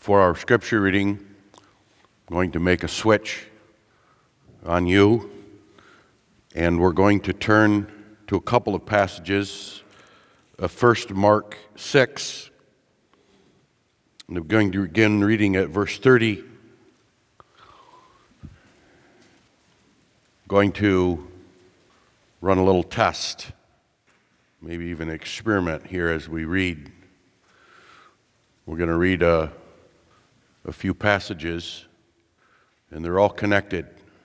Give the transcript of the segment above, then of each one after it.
For our scripture reading, I'm going to make a switch on you, and we're going to turn to a couple of passages. First, Mark 6, and I'm going to begin reading at verse 30. I'm going to run a little test, maybe even experiment here as we read. We're going to read a few passages, and they're all connected.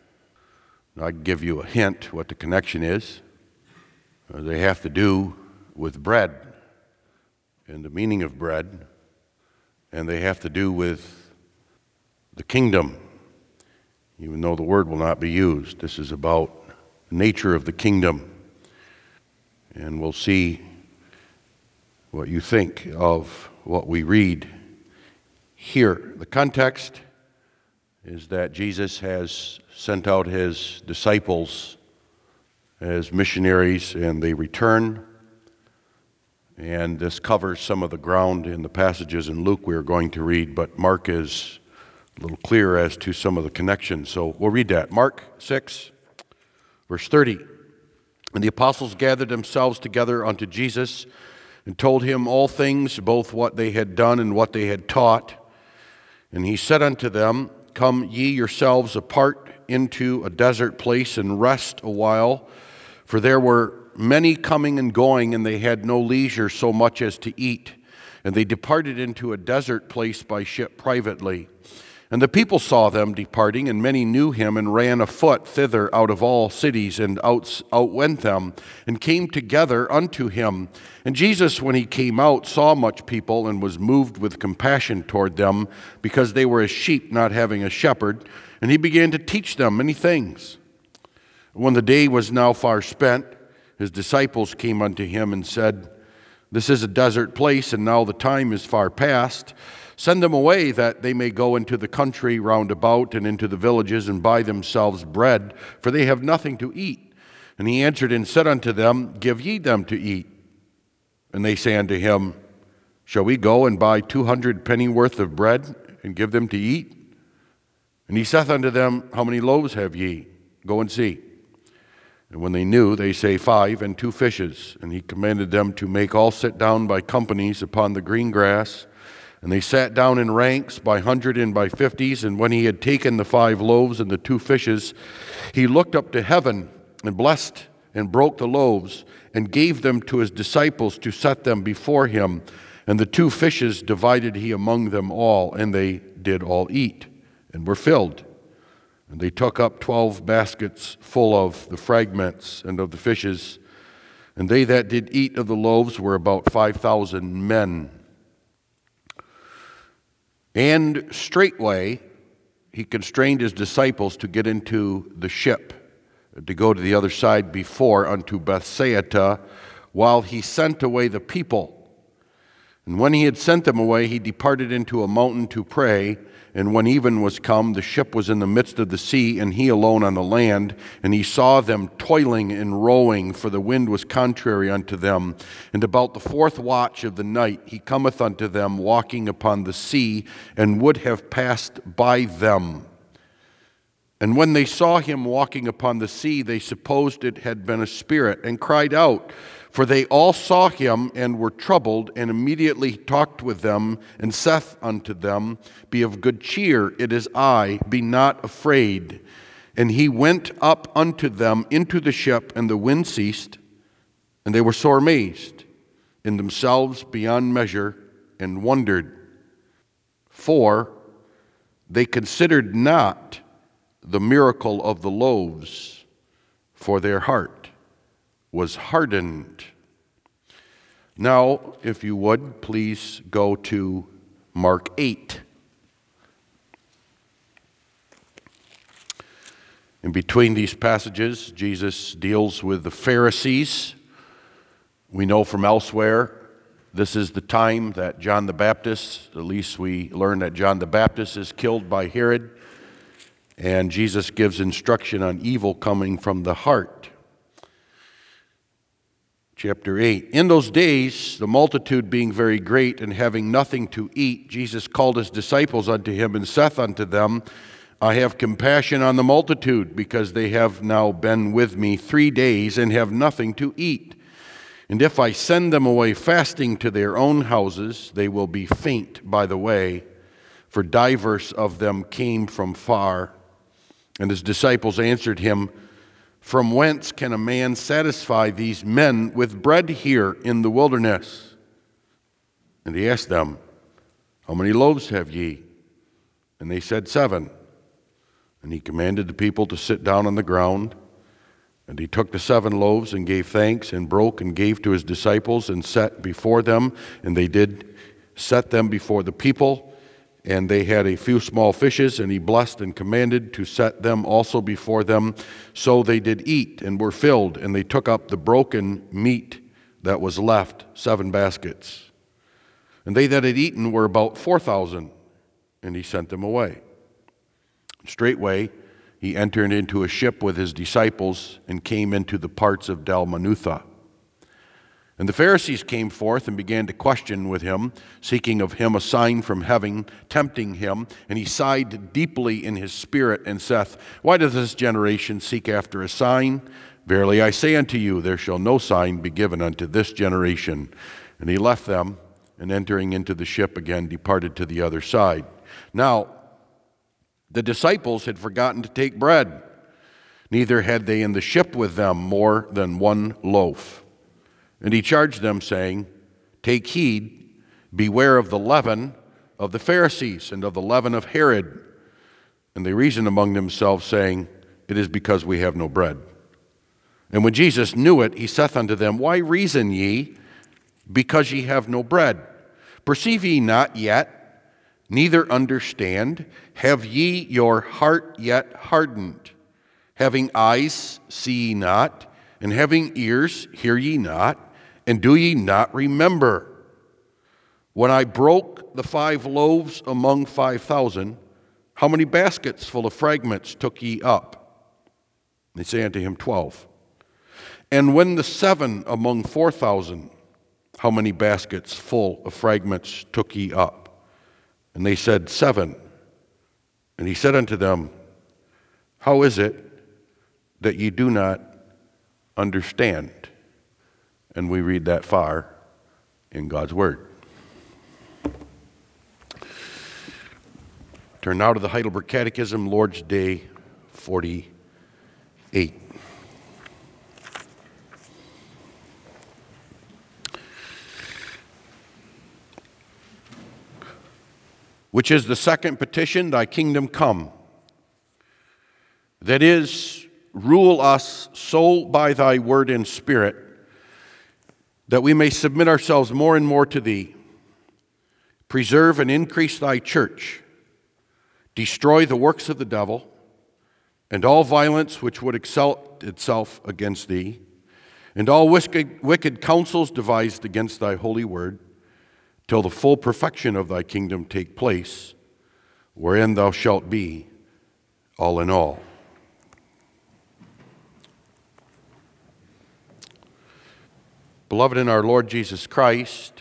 I can give you a hint what the connection is. They have to do with bread and the meaning of bread, and they have to do with the kingdom, even though the word will not be used. This is about the nature of the kingdom, and we'll see what you think of what we read here. The context is that Jesus has sent out his disciples as missionaries, and they return. And this covers some of the ground in the passages in Luke we are going to read, but Mark is a little clearer as to some of the connections. So we'll read that. Mark 6, verse 30. And the apostles gathered themselves together unto Jesus and told him all things, both what they had done and what they had taught. And he said unto them, Come ye yourselves apart into a desert place and rest a while, for there were many coming and going, and they had no leisure so much as to eat. And they departed into a desert place by ship privately. And the people saw them departing, and many knew him, and ran afoot thither out of all cities, and outwent them, and came together unto him. And Jesus, when he came out, saw much people, and was moved with compassion toward them, because they were as sheep not having a shepherd. And he began to teach them many things. When the day was now far spent, his disciples came unto him and said, This is a desert place, and now the time is far past. Send them away, that they may go into the country round about, and into the villages, and buy themselves bread, for they have nothing to eat. And he answered and said unto them, Give ye them to eat. And they say unto him, Shall we go and buy 200 pennyworth of bread, and give them to eat? And he saith unto them, How many loaves have ye? Go and see. And when they knew, they say, 5, and 2 fishes. And he commanded them to make all sit down by companies upon the green grass. And they sat down in ranks by 100 and by 50s. And when he had taken the 5 loaves and the 2 fishes, he looked up to heaven and blessed and broke the loaves and gave them to his disciples to set them before him. And the 2 fishes divided he among them all, and they did all eat and were filled. And they took up 12 baskets full of the fragments and of the fishes. And they that did eat of the loaves were about 5,000 men. And straightway he constrained his disciples to get into the ship, to go to the other side before unto Bethsaida, while he sent away the people. And when he had sent them away, he departed into a mountain to pray. And when even was come, the ship was in the midst of the sea, and he alone on the land. And he saw them toiling and rowing, for the wind was contrary unto them. And about the 4th watch of the night he cometh unto them, walking upon the sea, and would have passed by them. And when they saw him walking upon the sea, they supposed it had been a spirit, and cried out. For they all saw him and were troubled, and immediately talked with them, and saith unto them, Be of good cheer, it is I, be not afraid. And he went up unto them into the ship, and the wind ceased, and they were sore amazed in themselves beyond measure, and wondered. For they considered not the miracle of the loaves, for their heart was hardened. Now, if you would, please go to Mark 8. In between these passages, Jesus deals with the Pharisees. We know from elsewhere, this is the time that John the Baptist, at least we learn that John the Baptist is killed by Herod, and Jesus gives instruction on evil coming from the heart. Chapter 8. In those days, the multitude being very great and having nothing to eat, Jesus called his disciples unto him and saith unto them, I have compassion on the multitude, because they have now been with me 3 days and have nothing to eat. And if I send them away fasting to their own houses, they will be faint by the way, for divers of them came from far. And his disciples answered him, From whence can a man satisfy these men with bread here in the wilderness? And he asked them, How many loaves have ye? And they said, 7. And he commanded the people to sit down on the ground. And he took the 7 loaves and gave thanks and broke and gave to his disciples and set before them. And they did set them before the people. And they had a few small fishes, and he blessed and commanded to set them also before them. So they did eat and were filled, and they took up the broken meat that was left, 7 baskets. And they that had eaten were about 4,000, and he sent them away. Straightway he entered into a ship with his disciples and came into the parts of Dalmanutha. And the Pharisees came forth and began to question with him, seeking of him a sign from heaven, tempting him. And he sighed deeply in his spirit and saith, Why doth this generation seek after a sign? Verily I say unto you, there shall no sign be given unto this generation. And he left them, and entering into the ship again, departed to the other side. Now, the disciples had forgotten to take bread, neither had they in the ship with them more than 1 loaf. And he charged them, saying, Take heed, beware of the leaven of the Pharisees and of the leaven of Herod. And they reasoned among themselves, saying, It is because we have no bread. And when Jesus knew it, he saith unto them, Why reason ye, because ye have no bread? Perceive ye not yet, neither understand? Have ye your heart yet hardened? Having eyes, see ye not? And having ears, hear ye not? And do ye not remember? When I broke the 5 loaves among 5,000, how many baskets full of fragments took ye up? They say unto him, 12. And when the 7 among 4,000, how many baskets full of fragments took ye up? And they said, 7. And he said unto them, How is it that ye do not understand? And we read that far in God's Word. Turn now to the Heidelberg Catechism, Lord's Day 48. Which is the second petition, Thy kingdom come. That is, rule us so by Thy word and Spirit, that we may submit ourselves more and more to Thee. Preserve and increase Thy church. Destroy the works of the devil, and all violence which would exalt itself against Thee, and all wicked counsels devised against Thy holy word, till the full perfection of Thy kingdom take place, wherein Thou shalt be all in all. Beloved in our Lord Jesus Christ,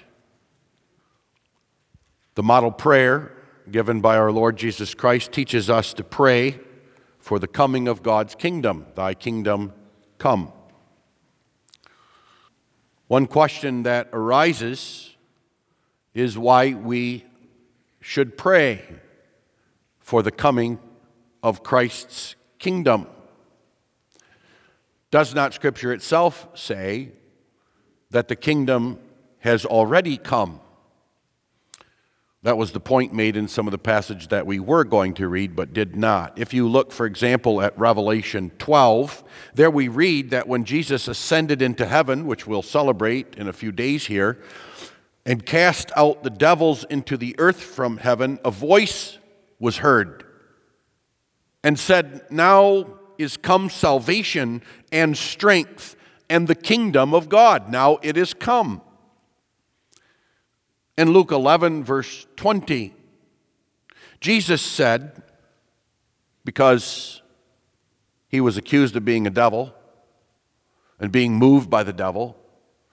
the model prayer given by our Lord Jesus Christ teaches us to pray for the coming of God's kingdom. Thy kingdom come. One question that arises is why we should pray for the coming of Christ's kingdom. Does not Scripture itself say that the kingdom has already come? That was the point made in some of the passage that we were going to read but did not. If you look, for example, at Revelation 12, there we read that when Jesus ascended into heaven, which we'll celebrate in a few days here, and cast out the devils into the earth from heaven, a voice was heard and said, Now is come salvation and strength and the kingdom of God. Now it is come. In Luke 11, verse 20, Jesus said, because he was accused of being a devil and being moved by the devil,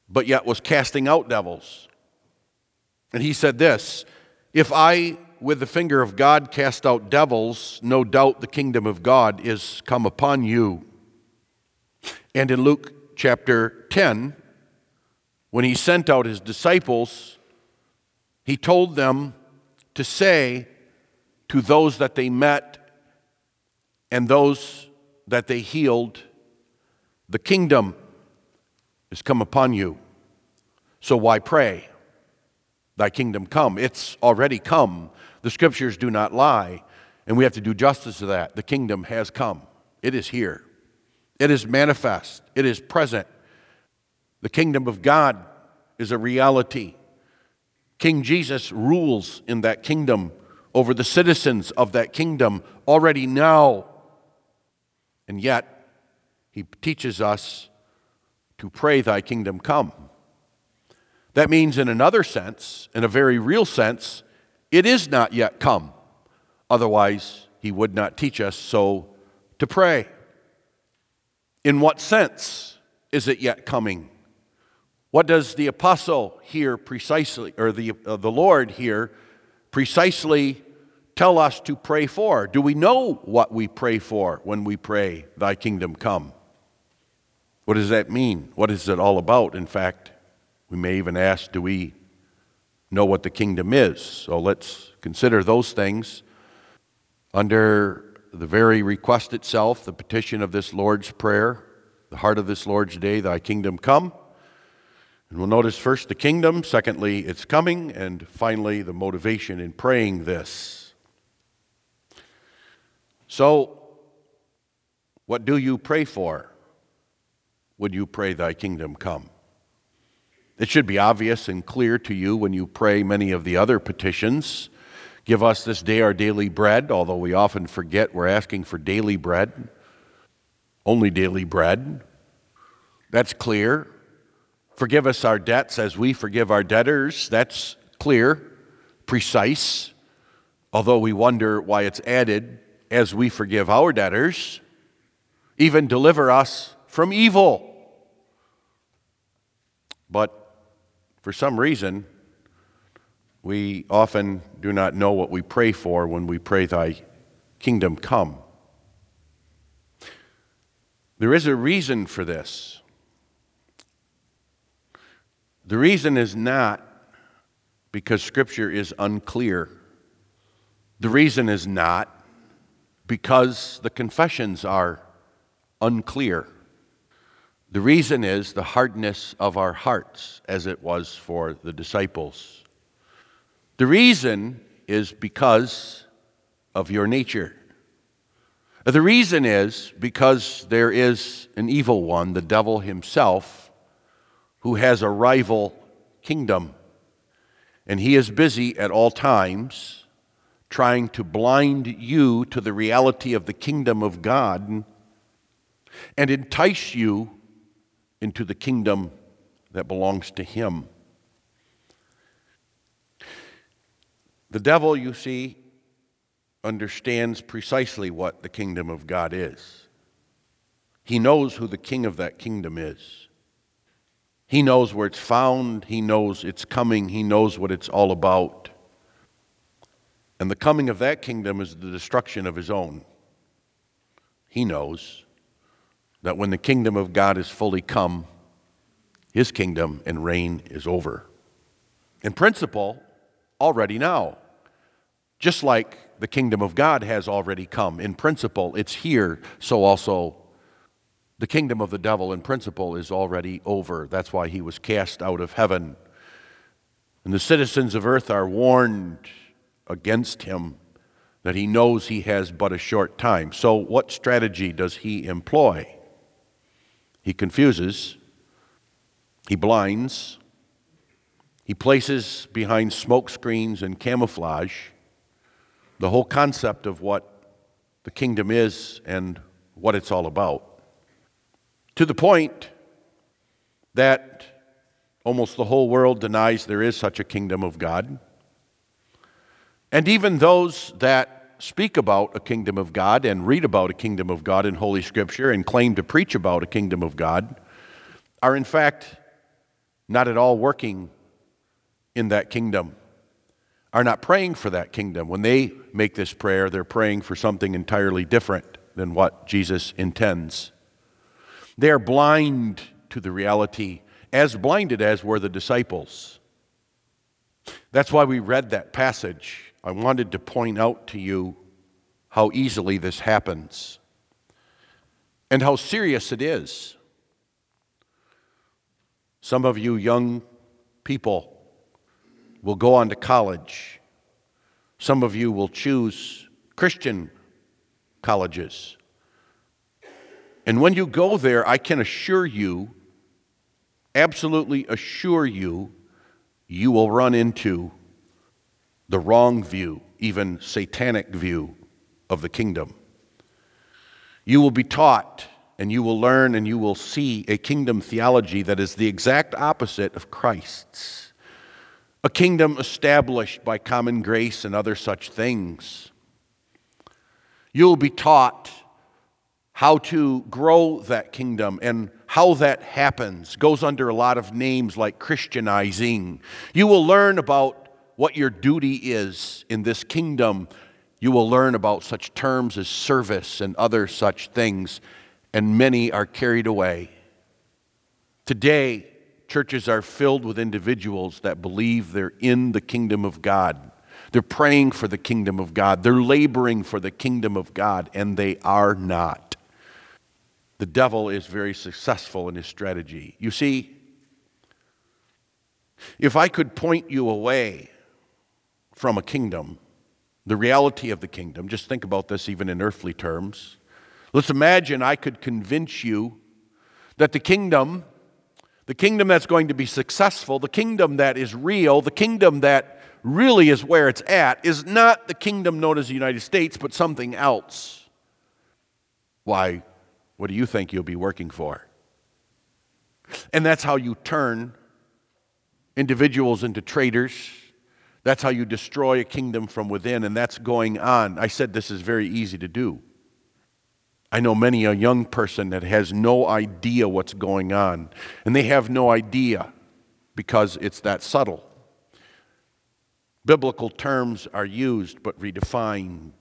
but yet was casting out devils. And he said this, "If I, with the finger of God, cast out devils, no doubt the kingdom of God is come upon you." And in Luke chapter 10, when he sent out his disciples, he told them to say to those that they met and those that they healed, "The kingdom is come upon you. So why pray? Thy kingdom come." It's already come. The scriptures do not lie, and we have to do justice to that. The kingdom has come. It is here. It is manifest. It is present. The kingdom of God is a reality. King Jesus rules in that kingdom over the citizens of that kingdom already now. And yet, he teaches us to pray, "Thy kingdom come." That means in another sense, in a very real sense, it is not yet come. Otherwise, he would not teach us so to pray. In what sense is it yet coming? What does the apostle here precisely, or the Lord here precisely tell us to pray for? Do we know what we pray for when we pray, "Thy kingdom come"? What does that mean? What is it all about? In fact, we may even ask, do we know what the kingdom is? So let's consider those things under the very request itself, the petition of this Lord's Prayer, the heart of this Lord's Day, "Thy kingdom come." And we'll notice first the kingdom, secondly, its coming, and finally the motivation in praying this. So, what do you pray for? Would you pray, "Thy kingdom come"? It should be obvious and clear to you when you pray many of the other petitions. "Give us this day our daily bread," although we often forget we're asking for daily bread, only daily bread. That's clear. "Forgive us our debts as we forgive our debtors." That's clear, precise, although we wonder why it's added, "as we forgive our debtors." Even "deliver us from evil." But for some reason, we often do not know what we pray for when we pray, "Thy kingdom come." There is a reason for this. The reason is not because Scripture is unclear. The reason is not because the confessions are unclear. The reason is the hardness of our hearts, as it was for the disciples. The reason is because of your nature. The reason is because there is an evil one, the devil himself, who has a rival kingdom. And he is busy at all times trying to blind you to the reality of the kingdom of God and entice you into the kingdom that belongs to him. The devil, you see, understands precisely what the kingdom of God is. He knows who the king of that kingdom is. He knows where it's found. He knows it's coming. He knows what it's all about. And the coming of that kingdom is the destruction of his own. He knows that when the kingdom of God is fully come, his kingdom and reign is over. In principle, already now. Just like the kingdom of God has already come. In principle, it's here, so also the kingdom of the devil in principle is already over. That's why he was cast out of heaven. And the citizens of earth are warned against him, that he knows he has but a short time. So what strategy does he employ? He confuses, he blinds, he places behind smoke screens and camouflage the whole concept of what the kingdom is and what it's all about. To the point that almost the whole world denies there is such a kingdom of God. And even those that speak about a kingdom of God and read about a kingdom of God in Holy Scripture and claim to preach about a kingdom of God are in fact not at all working in that kingdom, are not praying for that kingdom. When they make this prayer, they're praying for something entirely different than what Jesus intends. They are blind to the reality, as blinded as were the disciples. That's why we read that passage. I wanted to point out to you how easily this happens and how serious it is. Some of you young people will go on to college. Some of you will choose Christian colleges. And when you go there, I can assure you, absolutely assure you, you will run into the wrong view, even satanic view of the kingdom. You will be taught and you will learn and you will see a kingdom theology that is the exact opposite of Christ's. A kingdom established by common grace and other such things. You'll be taught how to grow that kingdom and how that happens. Goes under a lot of names like Christianizing. You will learn about what your duty is in this kingdom. You will learn about such terms as service and other such things, and many are carried away. Today, churches are filled with individuals that believe they're in the kingdom of God. They're praying for the kingdom of God. They're laboring for the kingdom of God, and they are not. The devil is very successful in his strategy. You see, if I could point you away from a kingdom, the reality of the kingdom, just think about this even in earthly terms. Let's imagine I could convince you that the kingdom that's going to be successful, the kingdom that is real, the kingdom that really is where it's at, is not the kingdom known as the United States, but something else. Why, what do you think you'll be working for? And that's how you turn individuals into traitors. That's how you destroy a kingdom from within, and that's going on. I said this is very easy to do. I know many a young person that has no idea what's going on, and they have no idea because it's that subtle. Biblical terms are used but redefined.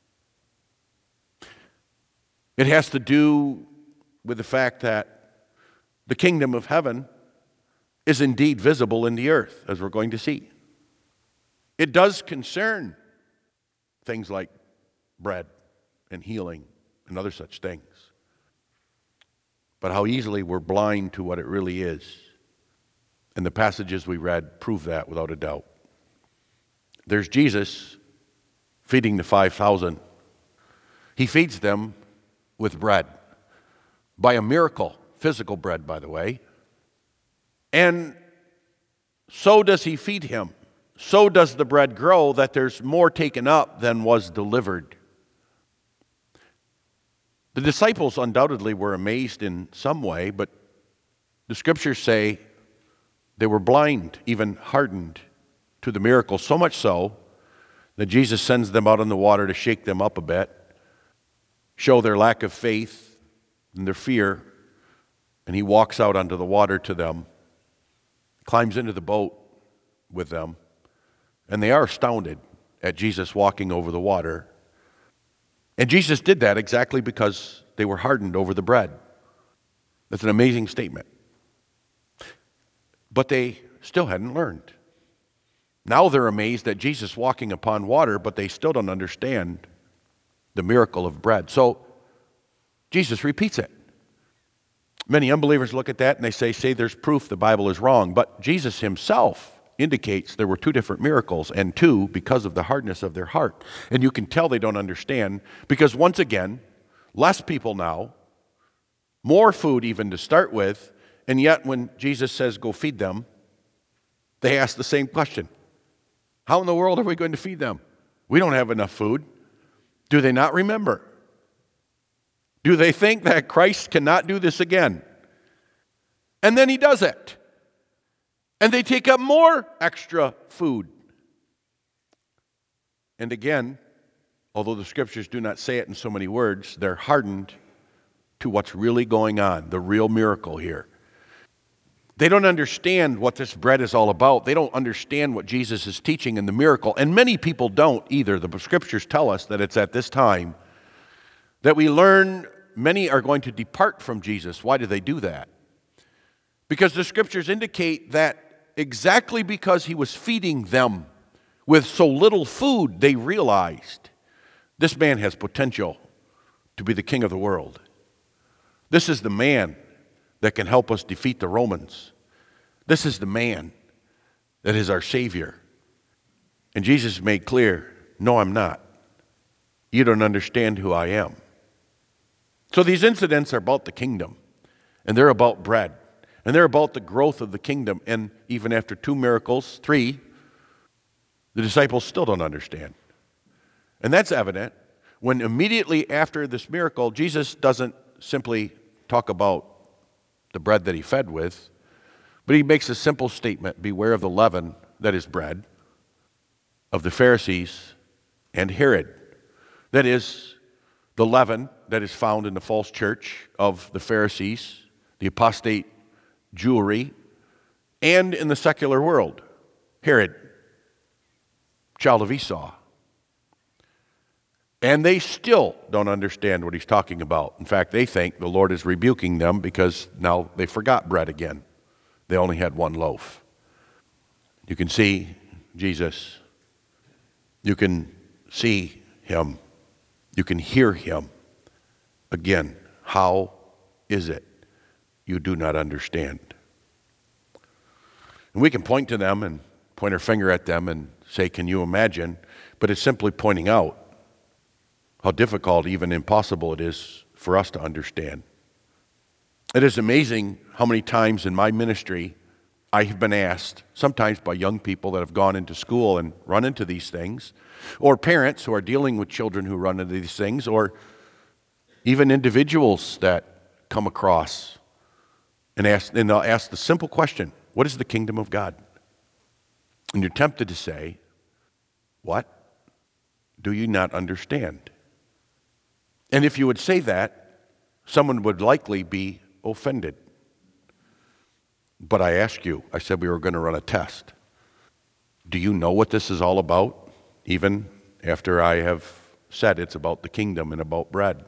It has to do with the fact that the kingdom of heaven is indeed visible in the earth, as we're going to see. It does concern things like bread and healing and other such things. But how easily we're blind to what it really is. And the passages we read prove that without a doubt. There's Jesus feeding the 5,000. He feeds them with bread by a miracle, physical bread, by the way. And so does he feed him. So does the bread grow that there's more taken up than was delivered. The disciples undoubtedly were amazed in some way, but the scriptures say they were blind, even hardened to the miracle, so much so that Jesus sends them out on the water to shake them up a bit, show their lack of faith and their fear, and he walks out onto the water to them, climbs into the boat with them, and they are astounded at Jesus walking over the water. And Jesus did that exactly because they were hardened over the bread. That's an amazing statement. But they still hadn't learned. Now they're amazed at Jesus walking upon water, but they still don't understand the miracle of bread. So Jesus repeats it. Many unbelievers look at that and they say there's proof the Bible is wrong. But Jesus himself indicates there were two different miracles, and two because of the hardness of their heart. And you can tell they don't understand because, once again, less people now, more food even to start with, and yet when Jesus says go feed them, they ask the same question. How in the world are we going to feed them? We don't have enough food. Do they not remember? Do they think that Christ cannot do this again? And then he does it. And they take up more extra food. And again, although the scriptures do not say it in so many words, they're hardened to what's really going on, the real miracle here. They don't understand what this bread is all about. They don't understand what Jesus is teaching in the miracle. And many people don't either. The scriptures tell us that it's at this time that we learn many are going to depart from Jesus. Why do they do that? Because the scriptures indicate that exactly because he was feeding them with so little food, they realized this man has potential to be the king of the world. This is the man that can help us defeat the Romans. This is the man that is our Savior. And Jesus made clear, no, I'm not. You don't understand who I am. So these incidents are about the kingdom, and they're about bread, and they're about the growth of the kingdom. And even after 2 miracles, 3, the disciples still don't understand. And that's evident when immediately after this miracle, Jesus doesn't simply talk about the bread that he fed with, but he makes a simple statement: beware of the leaven that is bread of the Pharisees and Herod. That is, the leaven that is found in the false church of the Pharisees, the apostate Jewry, and in the secular world, Herod, child of Esau. And they still don't understand what he's talking about. In fact, they think the Lord is rebuking them because now they forgot bread again. They only had 1 loaf. You can see Jesus. You can see him. You can hear him. Again, how is it you do not understand? And we can point to them and point our finger at them and say, can you imagine? But it's simply pointing out how difficult, even impossible it is for us to understand. It is amazing how many times in my ministry I have been asked, sometimes by young people that have gone into school and run into these things, or parents who are dealing with children who run into these things, or even individuals that come across and they'll ask the simple question, what is the kingdom of God? And you're tempted to say, what? Do you not understand? And if you would say that, someone would likely be offended. But I ask you, I said we were going to run a test. Do you know what this is all about? Even after I have said it's about the kingdom and about bread.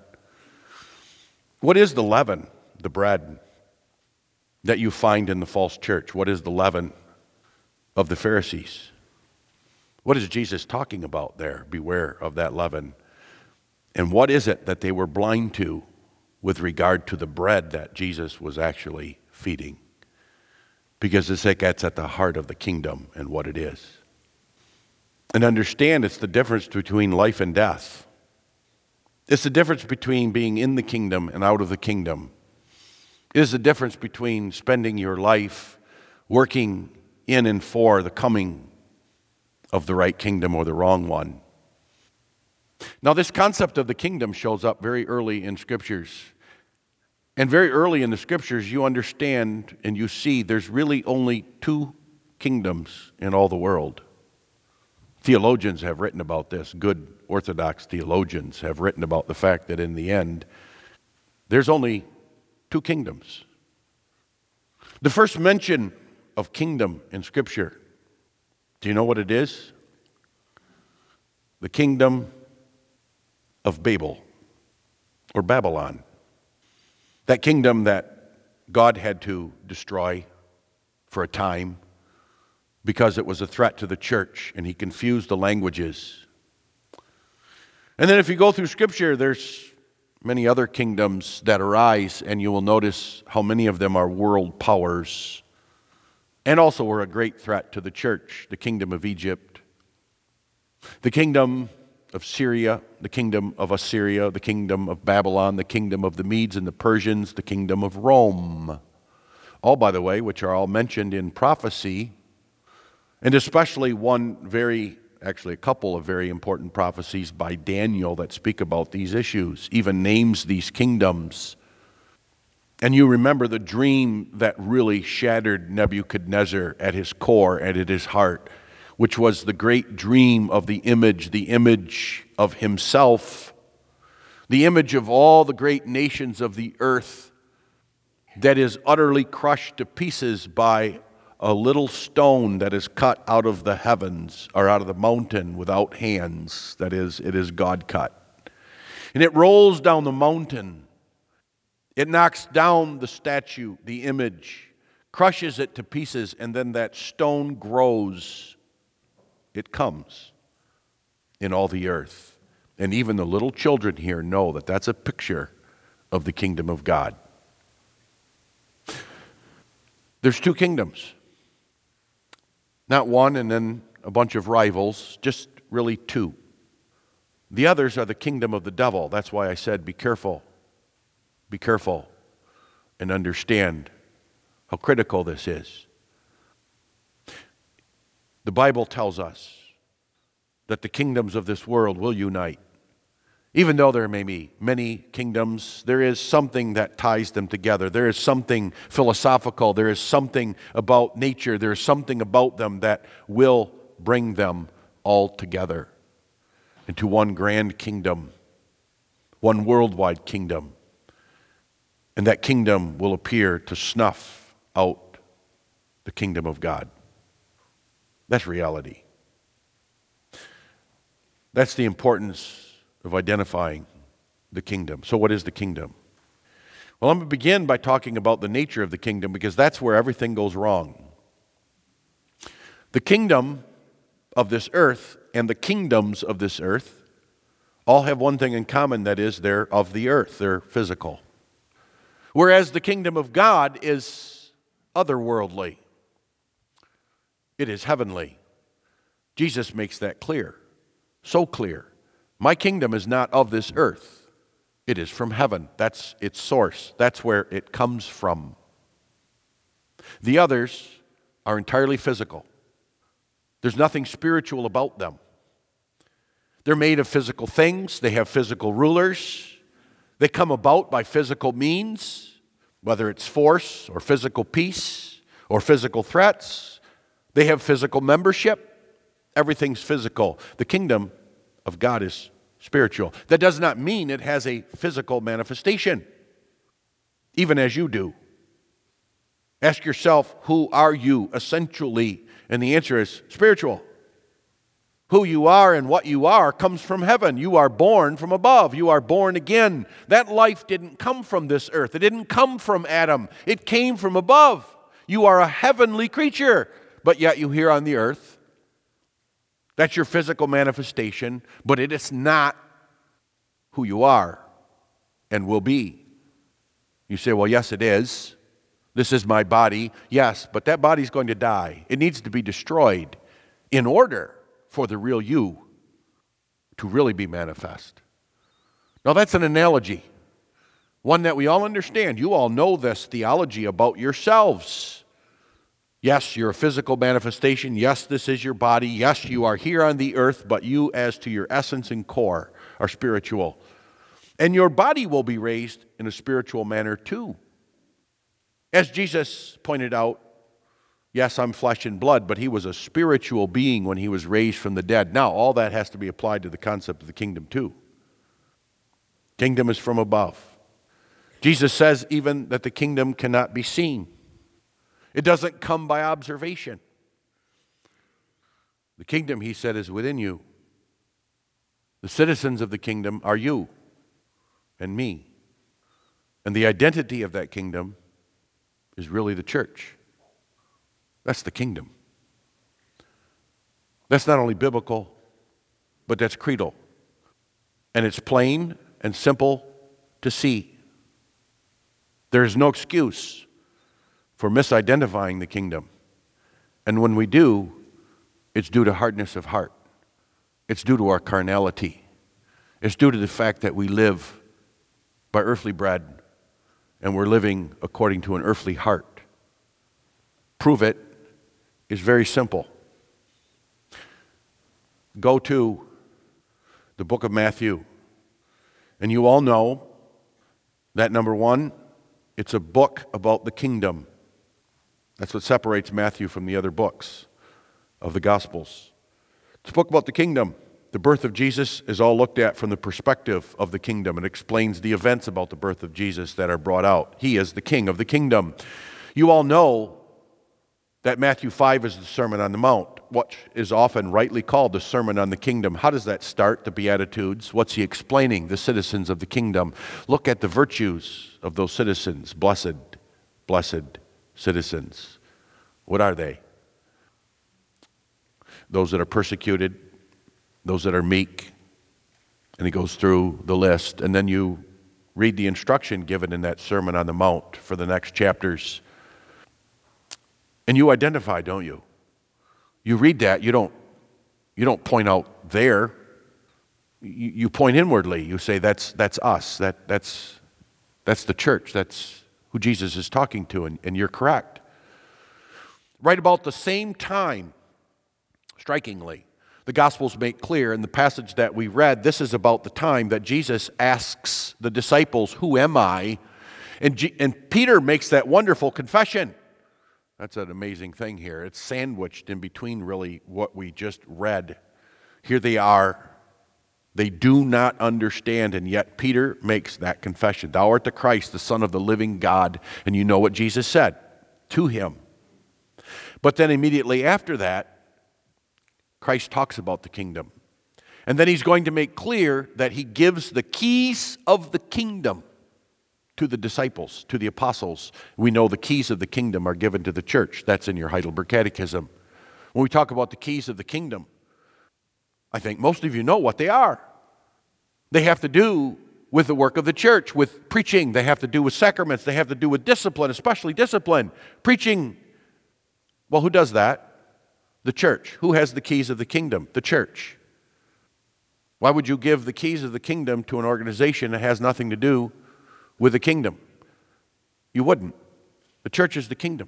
What is the leaven, the bread, that you find in the false church? What is the leaven of the Pharisees? What is Jesus talking about there? Beware of that leaven. And what is it that they were blind to with regard to the bread that Jesus was actually feeding? Because this gets at the heart of the kingdom and what it is. And understand it's the difference between life and death. It's the difference between being in the kingdom and out of the kingdom. It is the difference between spending your life working in and for the coming of the right kingdom or the wrong one. Now, this concept of the kingdom shows up very early in scriptures. And very early in the scriptures, you understand and you see there's really only 2 kingdoms in all the world. Theologians have written about this. Good Orthodox theologians have written about the fact that in the end, there's only 2 kingdoms. The first mention of kingdom in Scripture, do you know what it is? The kingdom of Babel, or Babylon. That kingdom that God had to destroy for a time because it was a threat to the church and he confused the languages. And then if you go through Scripture, there's many other kingdoms that arise, and you will notice how many of them are world powers and also were a great threat to the church. The kingdom of Egypt, the kingdom of Syria, the kingdom of Assyria, the kingdom of Babylon, the kingdom of the Medes and the Persians, the kingdom of Rome. All, by the way, which are all mentioned in prophecy, and especially a couple of very important prophecies by Daniel that speak about these issues, even names these kingdoms. And you remember the dream that really shattered Nebuchadnezzar at his core and at his heart, which was the great dream of the image of himself, the image of all the great nations of the earth, that is utterly crushed to pieces by a little stone that is cut out of the heavens or out of the mountain without hands. That is, it is God cut. And it rolls down the mountain. It knocks down the statue, the image, crushes it to pieces, and then that stone grows. It comes in all the earth. And even the little children here know that that's a picture of the kingdom of God. There's two kingdoms. Not one and then a bunch of rivals, just really two. The others are the kingdom of the devil. That's why I said be careful. Be careful and understand how critical this is. The Bible tells us that the kingdoms of this world will unite. Even though there may be many kingdoms, there is something that ties them together. There is something philosophical. There is something about nature. There is something about them that will bring them all together into one grand kingdom, one worldwide kingdom. And that kingdom will appear to snuff out the kingdom of God. That's reality. That's the importance of identifying the kingdom. So what is the kingdom? Well, I'm going to begin by talking about the nature of the kingdom because that's where everything goes wrong. The kingdom of this earth and the kingdoms of this earth all have one thing in common, that is, they're of the earth, they're physical. Whereas the kingdom of God is otherworldly. It is heavenly. Jesus makes that clear, so clear. My kingdom is not of this earth. It is from heaven. That's its source. That's where it comes from. The others are entirely physical. There's nothing spiritual about them. They're made of physical things. They have physical rulers. They come about by physical means, whether it's force or physical peace or physical threats. They have physical membership. Everything's physical. The kingdom of God is spiritual. That does not mean it has a physical manifestation, even as you do. Ask yourself, who are you essentially? And the answer is spiritual. Who you are and what you are comes from heaven. You are born from above. You are born again. That life didn't come from this earth. It didn't come from Adam. It came from above. You are a heavenly creature, but yet you're here on the earth. That's your physical manifestation, but it is not who you are and will be. You say, well, yes, it is. This is my body. Yes, but that body's going to die. It needs to be destroyed in order for the real you to really be manifest. Now, that's an analogy, one that we all understand. You all know this theology about yourselves. Yes, you're a physical manifestation. Yes, this is your body. Yes, you are here on the earth, but you, as to your essence and core, are spiritual. And your body will be raised in a spiritual manner too. As Jesus pointed out, yes, I'm flesh and blood, but he was a spiritual being when he was raised from the dead. Now, all that has to be applied to the concept of the kingdom too. Kingdom is from above. Jesus says even that the kingdom cannot be seen. It doesn't come by observation. The kingdom, he said, is within you. The citizens of the kingdom are you and me. And the identity of that kingdom is really the church. That's the kingdom. That's not only biblical, but that's creedal. And it's plain and simple to see. There is no excuse for misidentifying the kingdom. And when we do, it's due to hardness of heart. It's due to our carnality. It's due to the fact that we live by earthly bread and we're living according to an earthly heart. Prove it is very simple. Go to the book of Matthew, and you all know that number one, it's a book about the kingdom. That's what separates Matthew from the other books of the Gospels. It's a book about the kingdom The birth of Jesus is all looked at from the perspective of the kingdom. It explains the events about the birth of Jesus that are brought out. He is the king of the kingdom. You all know that Matthew 5 is the Sermon on the Mount, what is often rightly called the Sermon on the Kingdom. How does that start? The Beatitudes. What's he explaining? The citizens of the kingdom. Look at the virtues of those citizens. Blessed, blessed citizens. What are they? Those that are persecuted, those that are meek, and he goes through the list. And then you read the instruction given in that Sermon on the Mount for the next chapters. And you identify, don't you? You read that, you don't point out there. You point inwardly. You say, that's us. That's the church. That's who Jesus is talking to, and you're correct. Right about the same time, strikingly, the Gospels make clear in the passage that we read, this is about the time that Jesus asks the disciples, who am I? And Peter makes that wonderful confession. That's an amazing thing here. It's sandwiched in between really what we just read. Here they are. They do not understand, and yet Peter makes that confession. Thou art the Christ, the Son of the living God. And you know what Jesus said to him. But then immediately after that, Christ talks about the kingdom. And then he's going to make clear that he gives the keys of the kingdom to the disciples, to the apostles. We know the keys of the kingdom are given to the church. That's in your Heidelberg Catechism. When we talk about the keys of the kingdom, I think most of you know what they are. They have to do with the work of the church, with preaching. They have to do with sacraments. They have to do with discipline, especially discipline. Preaching. Well, who does that? The church. Who has the keys of the kingdom? The church. Why would you give the keys of the kingdom to an organization that has nothing to do with the kingdom? You wouldn't. The church is the kingdom.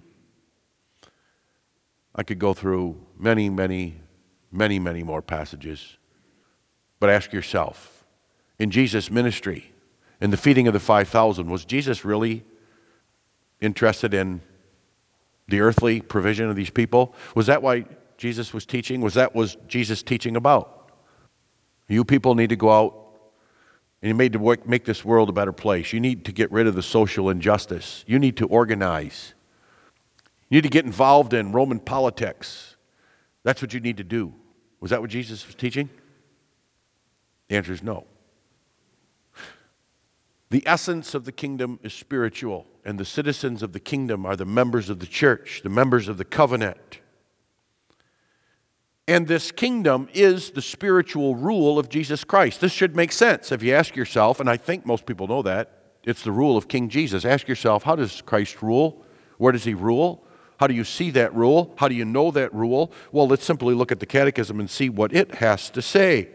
I could go through many more passages. But ask yourself, in Jesus' ministry, in the feeding of the 5,000, was Jesus really interested in the earthly provision of these people? Was that why Jesus was teaching? Was Jesus teaching about? You people need to go out and you made to make this world a better place. You need to get rid of the social injustice. You need to organize. You need to get involved in Roman politics. That's what you need to do. Was that what Jesus was teaching? The answer is no. The essence of the kingdom is spiritual, and the citizens of the kingdom are the members of the church, the members of the covenant. And this kingdom is the spiritual rule of Jesus Christ. This should make sense if you ask yourself, and I think most people know that, it's the rule of King Jesus. Ask yourself, how does Christ rule? Where does he rule? How do you see that rule? How do you know that rule? Well, let's simply look at the Catechism and see what it has to say.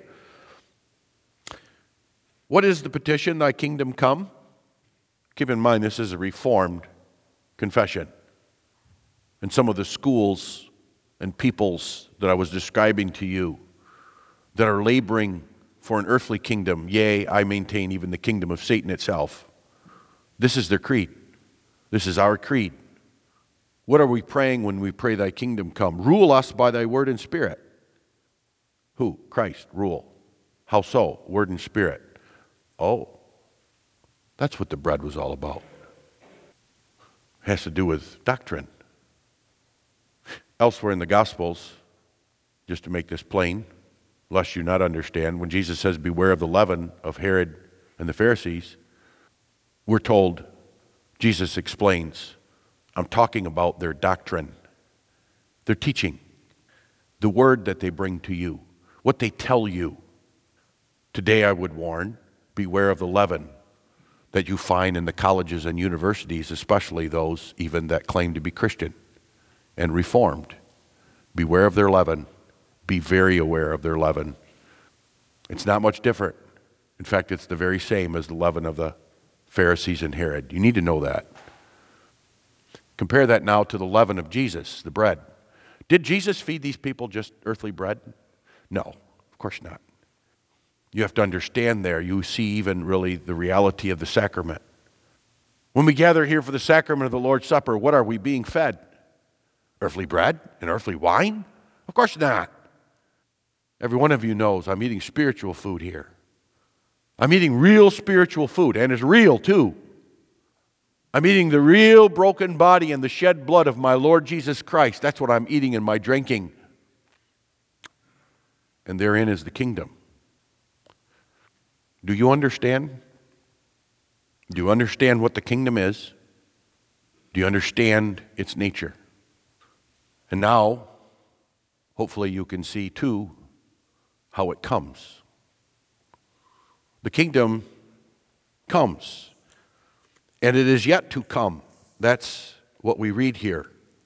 What is the petition, thy kingdom come? Keep in mind, this is a Reformed confession. And some of the schools and peoples that I was describing to you that are laboring for an earthly kingdom, yea, I maintain even the kingdom of Satan itself. This is their creed. This is our creed. What are we praying when we pray thy kingdom come? Rule us by thy word and spirit. Who? Christ, rule. How so? Word and spirit. Oh, that's what the bread was all about. It has to do with doctrine. Elsewhere in the Gospels, just to make this plain, lest you not understand, when Jesus says, beware of the leaven of Herod and the Pharisees, we're told, Jesus explains, I'm talking about their doctrine, their teaching, the word that they bring to you, what they tell you. Today I would warn, beware of the leaven that you find in the colleges and universities, especially those even that claim to be Christian and Reformed. Beware of their leaven. Be very aware of their leaven. It's not much different. In fact, it's the very same as the leaven of the Pharisees and Herod. You need to know that. Compare that now to the leaven of Jesus, the bread. Did Jesus feed these people just earthly bread? No, of course not. You have to understand there, you see even really the reality of the sacrament. When we gather here for the sacrament of the Lord's Supper, what are we being fed? Earthly bread and earthly wine? Of course not. Every one of you knows I'm eating spiritual food here. I'm eating real spiritual food, and it's real too. I'm eating the real broken body and the shed blood of my Lord Jesus Christ. That's what I'm eating and my drinking. And therein is the kingdom. Do you understand? Do you understand what the kingdom is? Do you understand its nature? And now, hopefully you can see too how it comes. The kingdom comes. And it is yet to come. That's what we read here.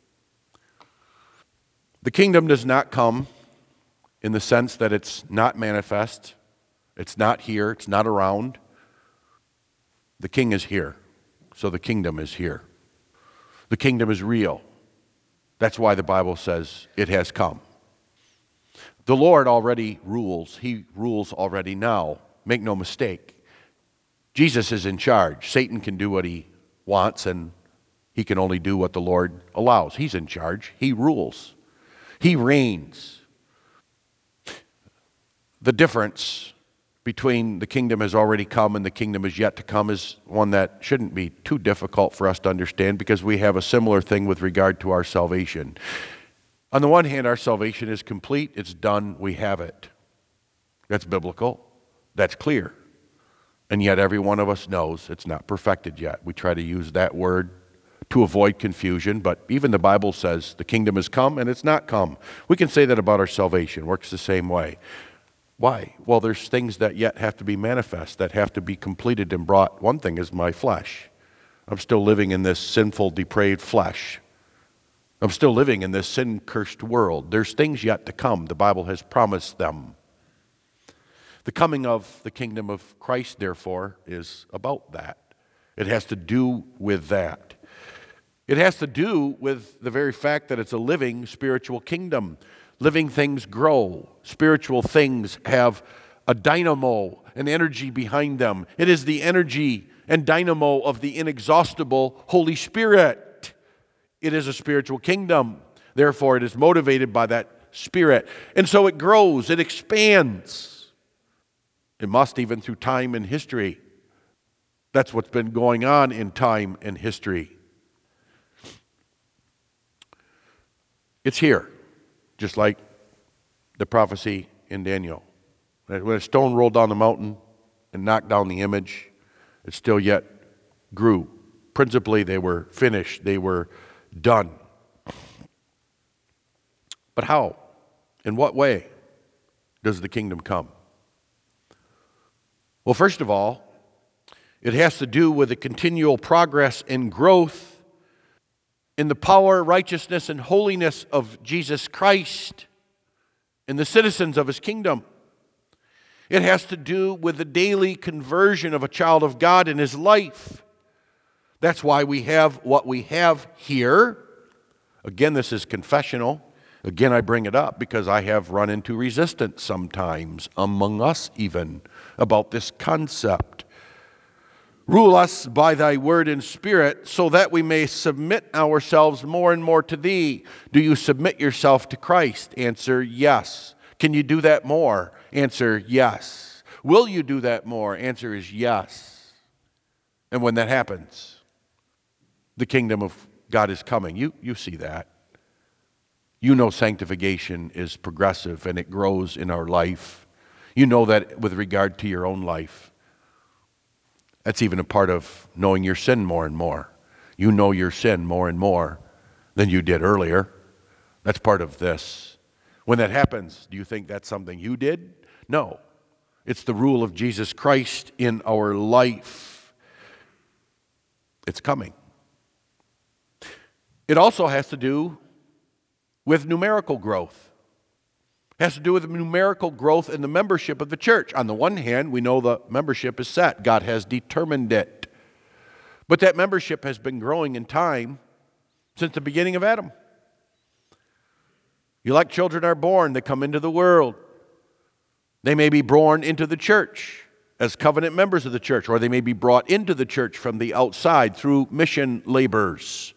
The kingdom does not come in the sense that it's not manifest, it's not here, it's not around. The king is here, so the kingdom is here. The kingdom is real. That's why the Bible says it has come. The Lord already rules. He rules already now. Make no mistake. Jesus is in charge. Satan can do what he wants, and he can only do what the Lord allows. He's in charge. He rules. He reigns. The difference between the kingdom has already come and the kingdom is yet to come is one that shouldn't be too difficult for us to understand, because we have a similar thing with regard to our salvation. On the one hand, our salvation is complete. It's done. We have it. That's biblical. That's clear. And yet every one of us knows it's not perfected yet. We try to use that word to avoid confusion, but even the Bible says the kingdom has come and it's not come. We can say that about our salvation. It works the same way. Why? Well, there's things that yet have to be manifest, that have to be completed and brought. One thing is my flesh. I'm still living in this sinful, depraved flesh. I'm still living in this sin-cursed world. There's things yet to come. The Bible has promised them. The coming of the kingdom of Christ, therefore, is about that. It has to do with that. It has to do with the very fact that it's a living spiritual kingdom. Living things grow. Spiritual things have a dynamo, an energy behind them. It is the energy and dynamo of the inexhaustible Holy Spirit. It is a spiritual kingdom. Therefore, it is motivated by that Spirit. And so it grows, it expands. It must, even through time and history. That's what's been going on in time and history. It's here, just like the prophecy in Daniel. When a stone rolled down the mountain and knocked down the image, it still yet grew. Principally, they were finished. They were done. But how? In what way does the kingdom come? Well, first of all, it has to do with the continual progress and growth in the power, righteousness, and holiness of Jesus Christ and the citizens of his kingdom. It has to do with the daily conversion of a child of God in his life. That's why we have what we have here. Again, this is confessional. Again, I bring it up because I have run into resistance sometimes, among us even, about this concept. Rule us by thy word and spirit, so that we may submit ourselves more and more to thee. Do you submit yourself to Christ? Answer, yes. Can you do that more? Answer, yes. Will you do that more? Answer is yes. And when that happens, the kingdom of God is coming. You see that. You know sanctification is progressive and it grows in our life. You know that with regard to your own life. That's even a part of knowing your sin more and more. You know your sin more and more than you did earlier. That's part of this. When that happens, do you think that's something you did? No. It's the rule of Jesus Christ in our life. It's coming. It also has to do with numerical growth. It has to do with the numerical growth in the membership of the church. On the one hand, we know the membership is set. God has determined it. But that membership has been growing in time since the beginning of Adam. Elect children are born, they come into the world. They may be born into the church as covenant members of the church, or they may be brought into the church from the outside through mission labors.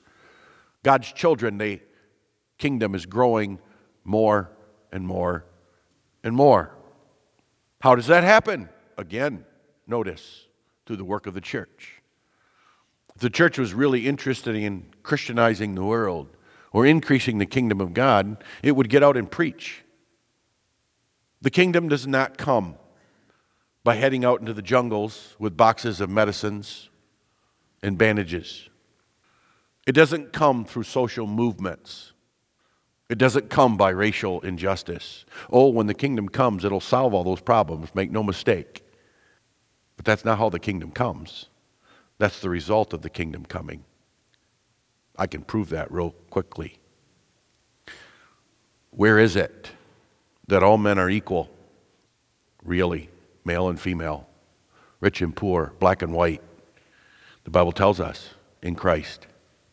God's children, the kingdom is growing more and more and more. How does that happen? Again, notice, through the work of the church. If the church was really interested in Christianizing the world or increasing the kingdom of God, it would get out and preach. The kingdom does not come by heading out into the jungles with boxes of medicines and bandages. It doesn't come through social movements. It doesn't come by racial injustice. Oh, when the kingdom comes, it'll solve all those problems, make no mistake. But that's not how the kingdom comes. That's the result of the kingdom coming. I can prove that real quickly. Where is it that all men are equal? Really, male and female, rich and poor, black and white. The Bible tells us in Christ.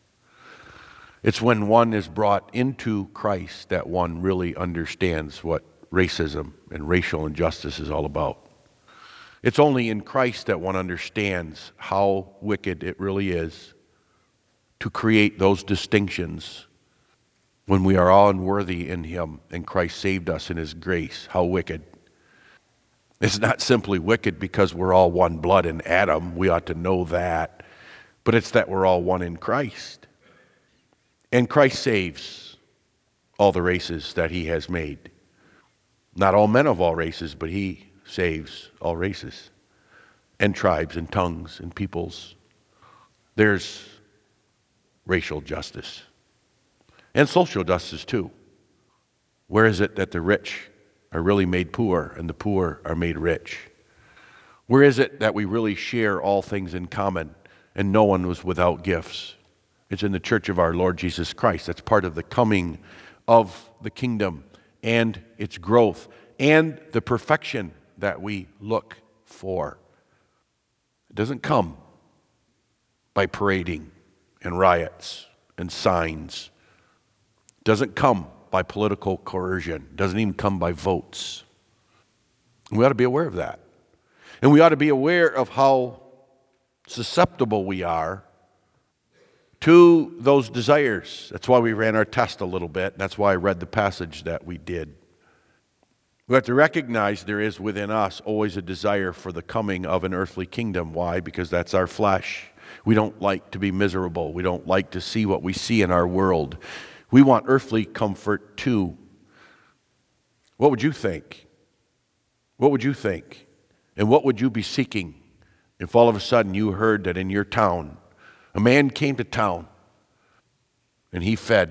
It's when one is brought into Christ that one really understands what racism and racial injustice is all about. It's only in Christ that one understands how wicked it really is to create those distinctions when we are all unworthy in Him and Christ saved us in His grace. How wicked. It's not simply wicked because we're all one blood in Adam. We ought to know that. But it's that we're all one in Christ. And Christ saves all the races that He has made. Not all men of all races, but He saves all races and tribes and tongues and peoples. There's racial justice and social justice too. Where is it that the rich are really made poor and the poor are made rich? Where is it that we really share all things in common and no one was without gifts? It's in the church of our Lord Jesus Christ. That's part of the coming of the kingdom and its growth and the perfection that we look for. It doesn't come by parading and riots and signs. It doesn't come by political coercion. It doesn't even come by votes. We ought to be aware of that. And we ought to be aware of how susceptible we are to those desires. That's why we ran our test a little bit. That's why I read the passage that we did. We have to recognize there is within us always a desire for the coming of an earthly kingdom. Why? Because that's our flesh. We don't like to be miserable. We don't like to see what we see in our world. We want earthly comfort too. What would you think? What would you think? And what would you be seeking if all of a sudden you heard that in your town, a man came to town and he fed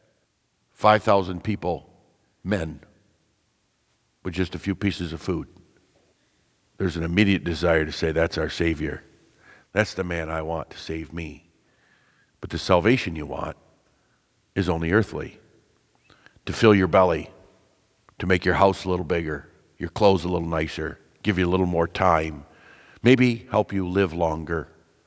5,000 people, men, with just a few pieces of food? There's an immediate desire to say, that's our Savior. That's the man I want to save me. But the salvation you want is only earthly. To fill your belly, to make your house a little bigger, your clothes a little nicer, give you a little more time, maybe help you live longer.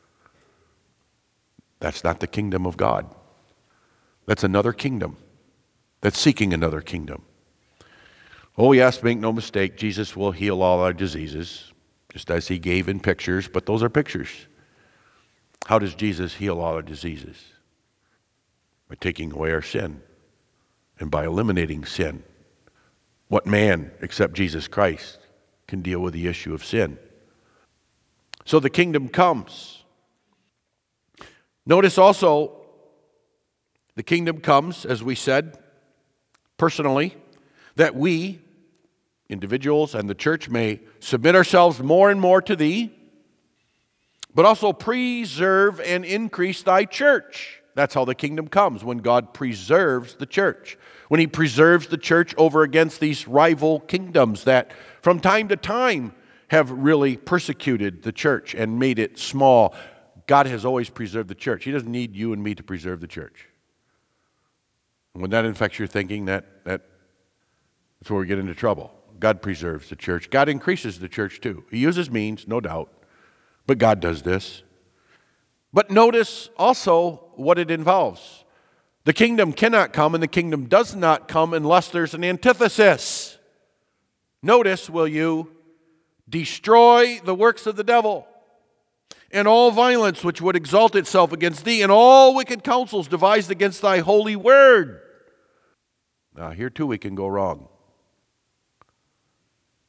That's not the kingdom of God. That's another kingdom. That's seeking another kingdom. Oh yes, make no mistake, Jesus will heal all our diseases, just as He gave in pictures, but those are pictures. How does Jesus heal all our diseases? By taking away our sin and by eliminating sin. What man, except Jesus Christ, can deal with the issue of sin? So the kingdom comes. Notice also, the kingdom comes, as we said, personally, that we, individuals and the church, may submit ourselves more and more to Thee, but also preserve and increase Thy church. That's how the kingdom comes, when God preserves the church. When He preserves the church over against these rival kingdoms that from time to time have really persecuted the church and made it small. God has always preserved the church. He doesn't need you and me to preserve the church. And when that infects your thinking, that's where we get into trouble. God preserves the church. God increases the church too. He uses means, no doubt, but God does this. But notice also what it involves. The kingdom cannot come and the kingdom does not come unless there's an antithesis. Notice, will you, destroy the works of the devil, and all violence which would exalt itself against Thee, and all wicked counsels devised against Thy holy word. Now here too we can go wrong.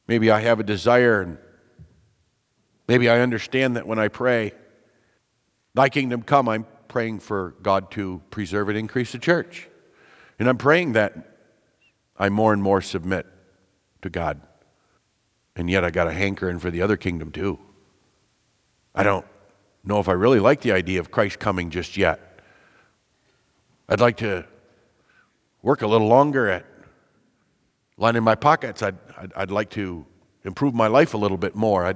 Maybe I have a desire, and maybe I understand that when I pray, thy kingdom come, I'm praying for God to preserve and increase the church. And I'm praying that I more and more submit to God. And yet I got a hankering for the other kingdom too. I don't know if I really like the idea of Christ coming just yet. I'd like to work a little longer at lining my pockets. I'd like to improve my life a little bit more.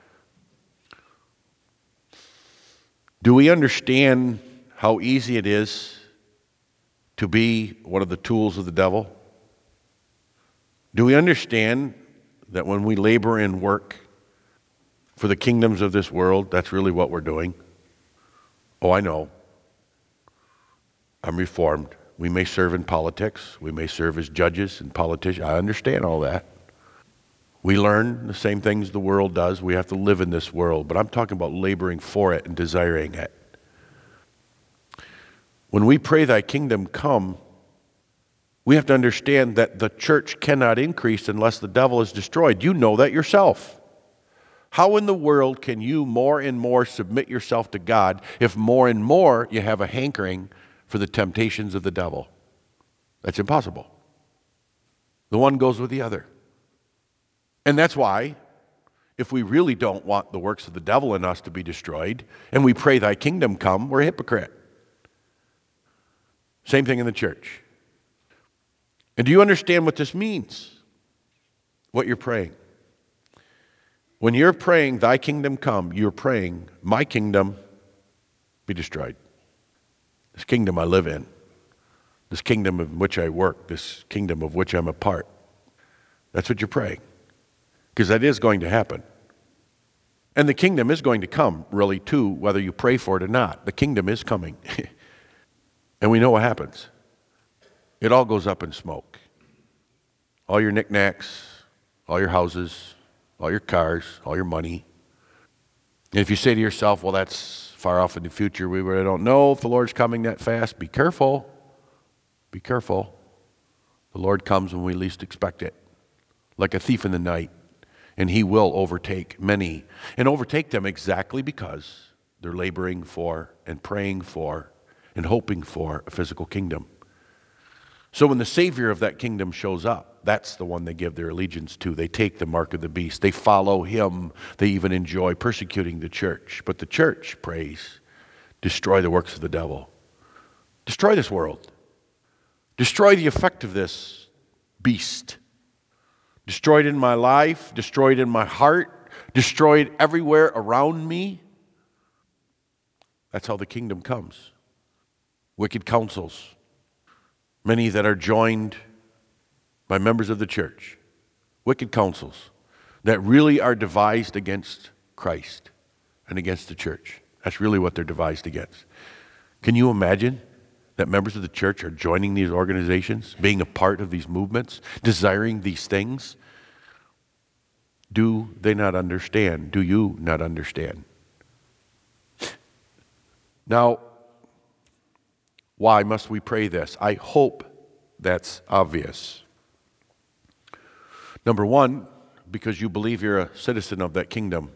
Do we understand how easy it is to be one of the tools of the devil? Do we understand that when we labor and work for the kingdoms of this world, that's really what we're doing? Oh, I know. I'm Reformed. We may serve in politics. We may serve as judges and politicians. I understand all that. We learn the same things the world does. We have to live in this world. But I'm talking about laboring for it and desiring it. When we pray, thy kingdom come, we have to understand that the church cannot increase unless the devil is destroyed. You know that yourself. How in the world can you more and more submit yourself to God if more and more you have a hankering for the temptations of the devil? That's impossible. The one goes with the other. And that's why, if we really don't want the works of the devil in us to be destroyed, and we pray thy kingdom come, we're a hypocrite. Same thing in the church. And do you understand what this means? What you're praying? When you're praying, thy kingdom come, you're praying, my kingdom be destroyed. This kingdom I live in, this kingdom of which I work, this kingdom of which I'm a part. That's what you're praying. Because that is going to happen. And the kingdom is going to come, really, too, whether you pray for it or not. The kingdom is coming. And we know what happens. It all goes up in smoke. All your knickknacks, all your houses, all your cars, all your money. And if you say to yourself, well, that's far off in the future, we really don't know if the Lord's coming that fast, be careful. Be careful. The Lord comes when we least expect it, like a thief in the night. And he will overtake many, and overtake them exactly because they're laboring for and praying for and hoping for a physical kingdom. So when the Savior of that kingdom shows up, that's the one they give their allegiance to. They take the mark of the beast. They follow him. They even enjoy persecuting the church. But the church prays, destroy the works of the devil. Destroy this world. Destroy the effect of this beast. Destroy it in my life. Destroy it in my heart. Destroy it everywhere around me. That's how the kingdom comes. Wicked counsels. Many that are joined by members of the church. Wicked counsels that really are devised against Christ and against the church. That's really what they're devised against. Can you imagine that members of the church are joining these organizations, being a part of these movements, desiring these things? Do they not understand? Do you not understand? Now, why must we pray this? I hope that's obvious. Number one, because you believe you're a citizen of that kingdom.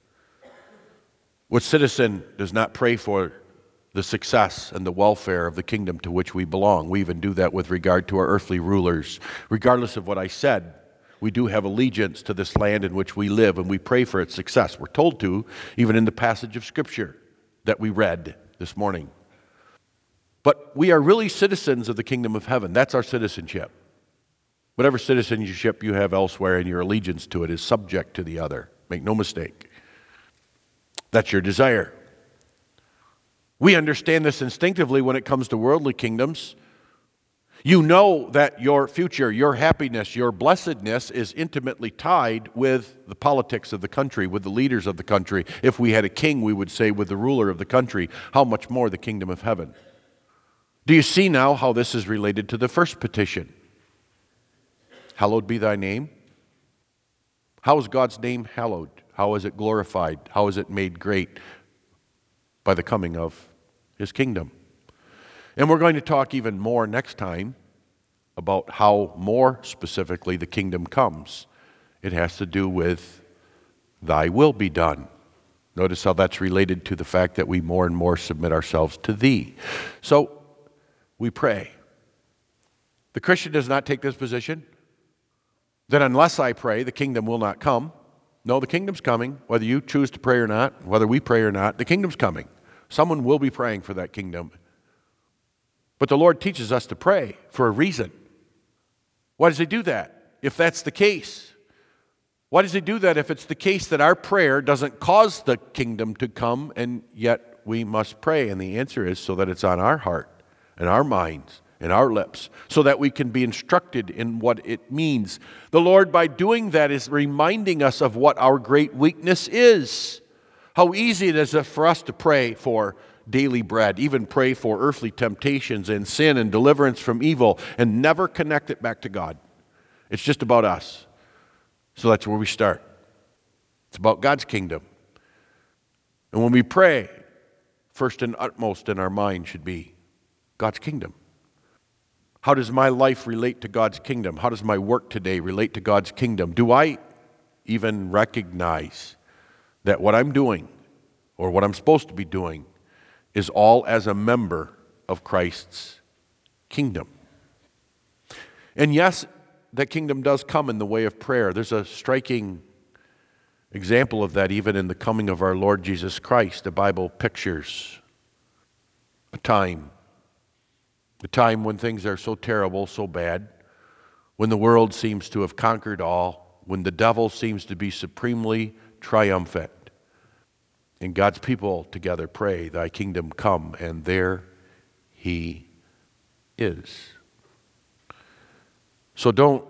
What citizen does not pray for the success and the welfare of the kingdom to which we belong? We even do that with regard to our earthly rulers. Regardless of what I said, we do have allegiance to this land in which we live, and we pray for its success. We're told to, even in the passage of Scripture that we read this morning. But we are really citizens of the kingdom of heaven. That's our citizenship. Whatever citizenship you have elsewhere and your allegiance to it is subject to the other. Make no mistake. That's your desire. We understand this instinctively when it comes to worldly kingdoms. You know that your future, your happiness, your blessedness is intimately tied with the politics of the country, with the leaders of the country. If we had a king, we would say with the ruler of the country. How much more the kingdom of heaven? Do you see now how this is related to the first petition? Hallowed be thy name. How is God's name hallowed? How is it glorified? How is it made great? By the coming of his kingdom. And we're going to talk even more next time about how more specifically the kingdom comes It has to do with thy will be done. Notice how that's related to the fact that we more and more submit ourselves to thee. So we pray. The Christian does not take this position that unless I pray, the kingdom will not come. No, the kingdom's coming, whether you choose to pray or not, whether we pray or not, the kingdom's coming. Someone will be praying for that kingdom. But the Lord teaches us to pray for a reason. Why does he do that, if that's the case? Why does he do that if it's the case that our prayer doesn't cause the kingdom to come, and yet we must pray? And the answer is so that it's on our heart and our minds and our lips, so that we can be instructed in what it means. The Lord, by doing that, is reminding us of what our great weakness is. How easy it is for us to pray for daily bread, even pray for earthly temptations and sin and deliverance from evil, and never connect it back to God. It's just about us. So that's where we start. It's about God's kingdom. And when we pray, first and utmost in our mind should be God's kingdom. How does my life relate to God's kingdom? How does my work today relate to God's kingdom? Do I even recognize that what I'm doing, or what I'm supposed to be doing, is all as a member of Christ's kingdom? And yes, that kingdom does come in the way of prayer. There's a striking example of that even in the coming of our Lord Jesus Christ. The Bible pictures a time when things are so terrible, so bad, when the world seems to have conquered all, when the devil seems to be supremely triumphant. And God's people together pray, thy kingdom come, and there he is. So don't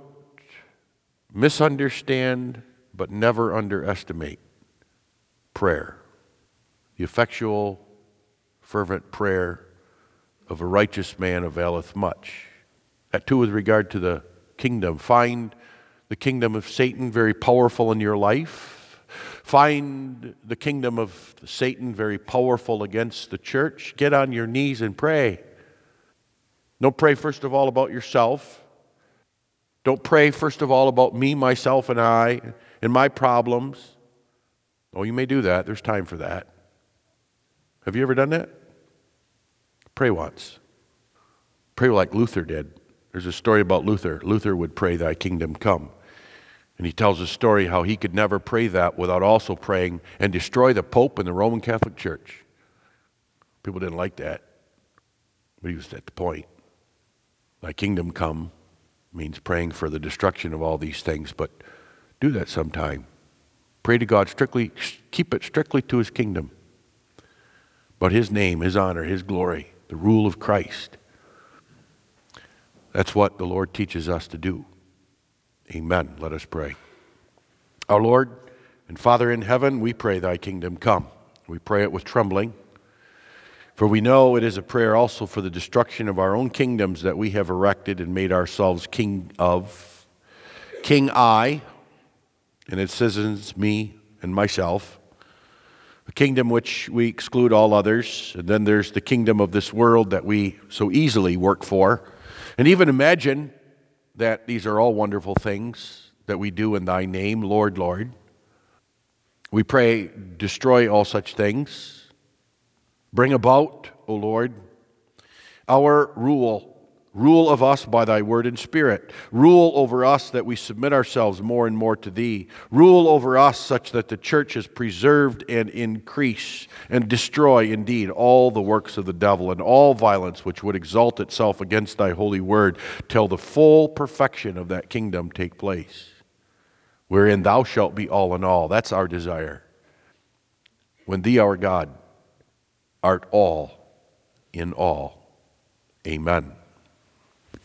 misunderstand, but never underestimate prayer. The effectual, fervent prayer of a righteous man availeth much. That too with regard to the kingdom. Find the kingdom of Satan very powerful in your life. Find the kingdom of Satan very powerful against the church. Get on your knees and pray. Don't pray first of all about yourself. Don't pray first of all about me, myself, and I, and my problems. Oh, you may do that. There's time for that. Have you ever done that? Pray once. Pray like Luther did. There's a story about Luther. Luther would pray, thy kingdom come. And he tells a story how he could never pray that without also praying and destroy the Pope and the Roman Catholic Church. People didn't like that. But he was at the point. Thy kingdom come means praying for the destruction of all these things, but do that sometime. Pray to God strictly, keep it strictly to his kingdom. But his name, his honor, his glory, the rule of Christ. That's what the Lord teaches us to do. Amen. Let us pray. Our Lord and Father in heaven, we pray thy kingdom come. We pray it with trembling, for we know it is a prayer also for the destruction of our own kingdoms that we have erected and made ourselves king of. King I, and it says me and myself, a kingdom which we exclude all others, and then there's the kingdom of this world that we so easily work for, and even imagine that these are all wonderful things that we do in thy name, Lord, Lord. We pray, destroy all such things. Bring about, O Lord, our rule of us by thy word and spirit. Rule over us that we submit ourselves more and more to thee. Rule over us such that the church is preserved and increase, and destroy indeed all the works of the devil and all violence which would exalt itself against thy holy word, till the full perfection of that kingdom take place, wherein thou shalt be all in all. That's our desire. When thee, our God, art all in all. Amen.